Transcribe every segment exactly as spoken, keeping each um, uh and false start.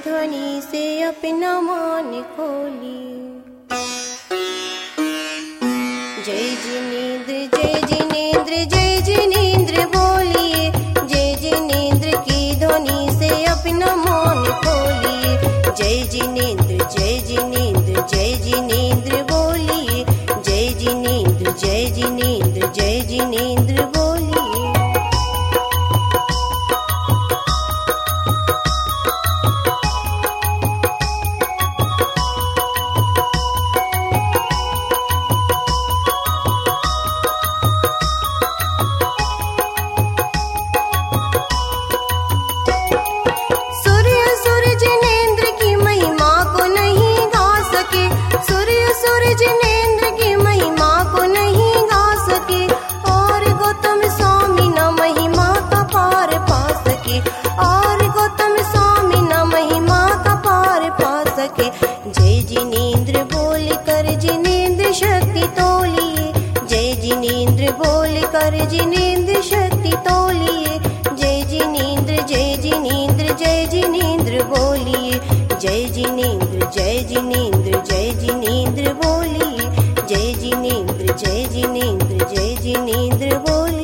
ध्वनि से अपना मान खोलिए। जय जिनेंद्र जय जिनेंद्र जय जिनेंद्र बोलिए, जय जिनेंद्र की ध्वनि से अपना मान खोलिए। जय जिनेंद्र जय जिनेंद्र जय जिनेंद्र बोलिए, जय जिनेंद्र जय जिनेंद्र जय जिनेंद्र बोलिए। जय जिनेंद्र बोल कर जिनेंद्र शक्ति तोलिए, जय जिनेंद्र बोल कर जिनेंद्र शक्ति तोलिए। जय जिनेंद्र जय जिनेंद्र जय जिनेंद्र बोलिए, जय जिनेंद्र जय जिनेंद्र जय जिनेंद्र बोलिए, जय जिनेंद्र जय जिनेंद्र जय जिनेंद्र बोलिए।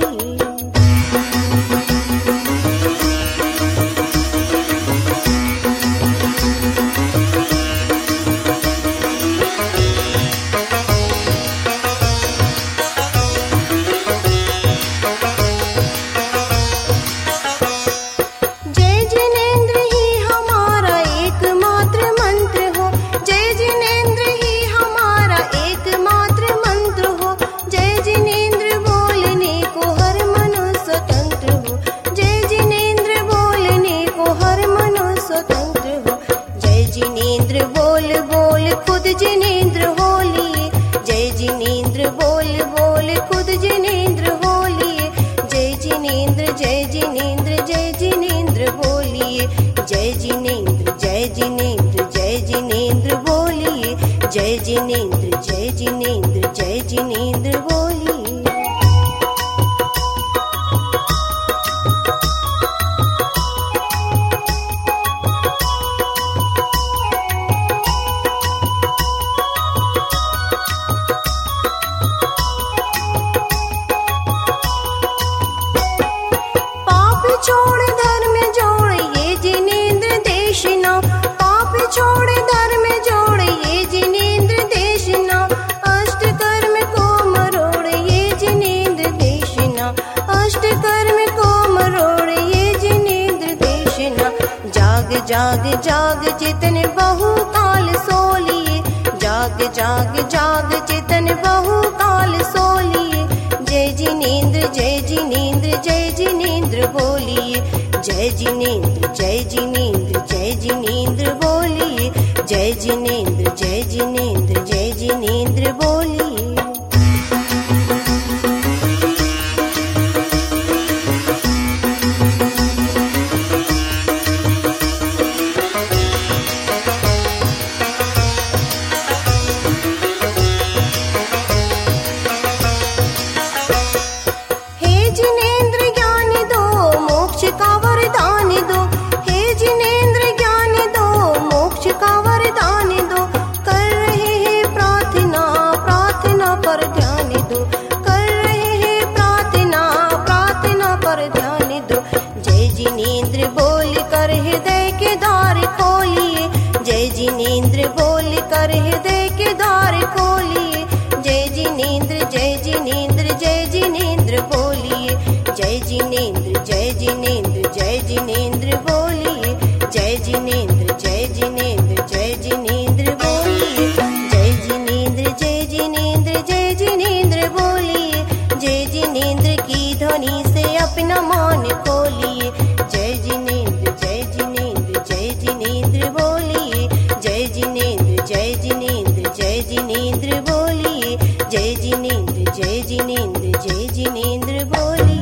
जिनेंद्र बोल बोल खुद जिनेंद्र होलिए, जय जिनेंद्र बोल बोल खुद जिनेंद्र होलिए। जय जिनेंद्र जय जिनेंद्र जय जिनेंद्र बोलिए, जय जिनेंद्र जय जिनेंद्र जय जिनेंद्र बोलिए, जय जिनेंद्र जय जिनेंद्र जय जिनेंद्र बोलिए। छोड़ धर्म जोड़ ये जिनेंद्र देशना, पाप छोड़ धर्म जोड़ ये जिनेंद्र देशना। अष्ट कर्म को मरोड़ ये जिनेंद्र देशना, अष्ट कर्म को मरोड़ ये जिनेंद्र देशना। जाग जाग जाग चितन बहु काल सोलिए, जाग जाग जाग चितन बहु काल सोलिए। जय जिनेंद्र जय जिनेंद्र जय जिनेंद्र बोलिए, जय जिनेंद्र जय जिनेंद्र जय जिनेंद्र बोलिए, जय जिनेंद्र जय जिनेंद्र जय जिनेंद्र बोलिए। जिनेंद्र बोल कर हृदय के द्वार खोलिए, जय जिनेंद्र बोल कर हृदय के द्वार खोलिए। जय जिनेंद्र जय जिनेंद्र जय जिनेंद्र बोलिए, जय जिनेंद्र जय जिनेंद्र जय जिनेंद्र बोलिए, जय जिनेंद्र जय जिनेंद्र जय जिनेंद्र बोलिए, जय जिनेंद्र जय जिनेंद्र जय जिनेंद्र बोलिए। जय जिनेंद्र की ध्वनि से अपना मान खोलिए, जय जिनेंद्र जय जिनेंद्र जय जिनेंद्र बोलिए, जय जिनेंद्र जय जिनेंद्र जय जिनेंद्र बोलिए, जय जिनेंद्र जय जिनेंद्र जय जिनेंद्र बोलिए।